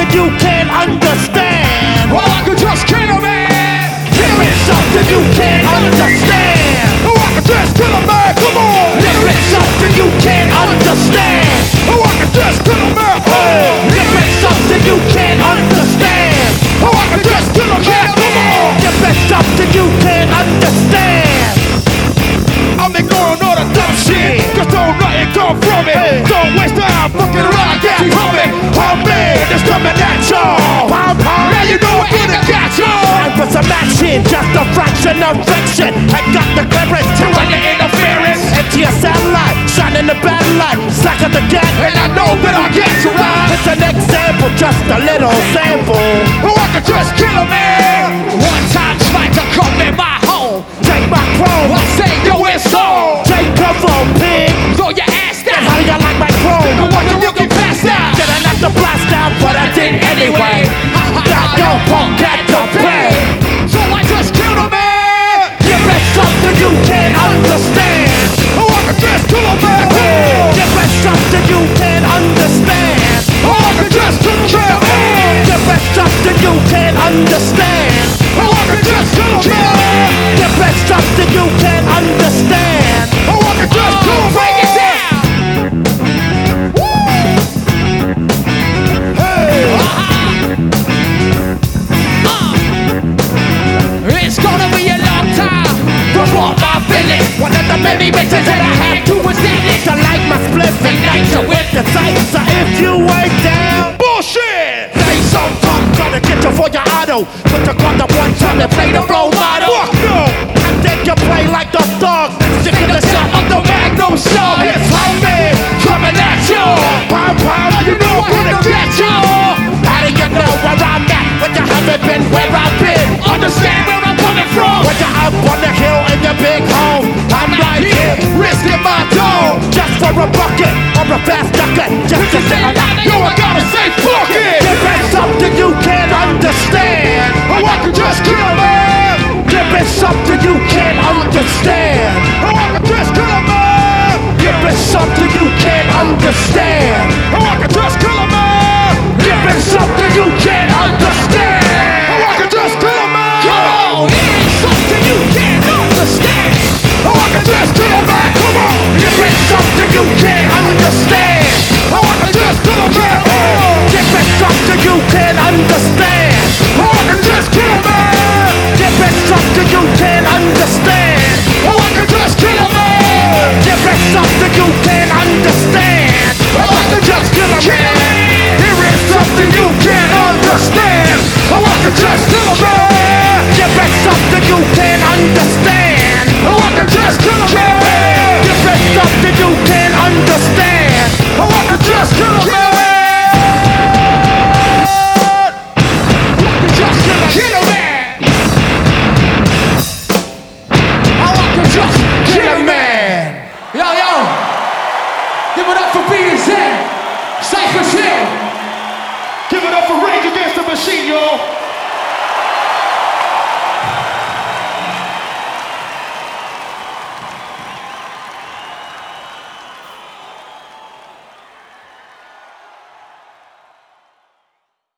something you can't understand. Or I could just kill a man. There is something you can't understand. Or I could just kill a man, come on. There is something you can't understand. Or I could just kill a man, oh. There is something you can't understand. Or I could just kill a man, come on. There is something you can't understand. I'm ignoring all the dumb shit, cause don't nothing come from it. Hey. Don't waste time fucking around, get humming. Humming, it's coming at y'all. Now you know we're gonna catch y'all. Time for some action, just a fraction of friction. I got the clearance to run the interference. Into your satellite, shining the bad light. Slack at the gas, And I know that I'll get you right. it's an example, just a little sample. Or I could just kill a man. One time tried to come in my home. Take my chrome, I say, yo, it's on. take cover, pig. Throw your ass down. How you like my chrome? And what you looking past now? Did I knock the blast out? But I did anyway. Got your punk at the pay. So I just killed a man. Give me something you can't understand. Or I could just kill a man. Give me something you can't understand. Or I could just kill a man. Give me something you can't understand. Or I could just kill a man. Give me something you can't understand. Or I could just kill a man. Break it down. It's gonna be a long time Before my feelings, one of the many bitches that I had to was in it. To like my split and night to with the sight. So if you ain't down, bullshit. say some fuck, tryna get you for your auto. Put your gun to one time and play the role model. Fuck no. And then you play like the dog. Stick in the shot of the Magnum show. It's homie coming at you. Pow pow, You know I'm gonna get you. how do you know where I'm at when you haven't been where I've been? Understand where I'm coming from. When you're up on the hill in your big home, I'm right here, Risking my dome. just for a bucket or a fast ducket. Just to say Yo, I gotta say fuck it. give me something you can't understand. Or I could just kill a man. Give me something you can't understand. Or I could just kill a man. Give me something you can't understand. Or I could just kill a man. Give me something you can't understand. Or I could just kill a man. Come on, here's something you can't understand. Or I could just kill a man. Come on. Give me something you can't understand. Or I could just kill a man. Give me something you can't understand. Or I could just kill a man. Give me something you can't understand. Or I could just kill a man. Give me something you can't understand. Or I could just kill a man. Here is something you can't understand. Or I could just kill a man. Give me something you can't understand. Or I could just kill a man. Give me something you can't understand. Or I could just kill a man. Just kill a man. Or I could just kill a man. Yo, yo. Give it up for BZ. Cypher Hill. Give it up for Rage Against the Machine, y'all.